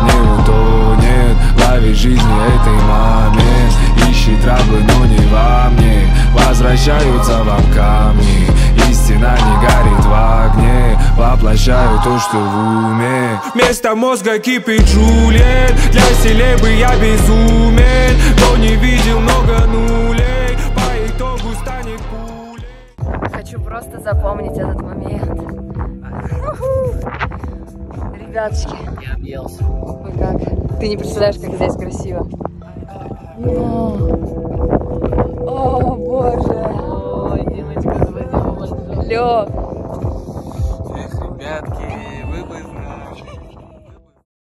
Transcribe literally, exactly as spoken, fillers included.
не утонет. Лови жизни этой момент. Ищи траблы, но не во мне. Возвращаются вам камни. Истина не горит в огне. Воплощаю то, что в уме. Вместо мозга кипит Джульет. Для селебы я безумен, но не видел много нулей. По итогу станет пулей. Хочу просто запомнить этот момент. Ребятушки, Я объелся. вы как? Ты не представляешь, как здесь красиво. О, о боже. Ой, Димочка, спасибо большое. Лёг. Эх, ребятки.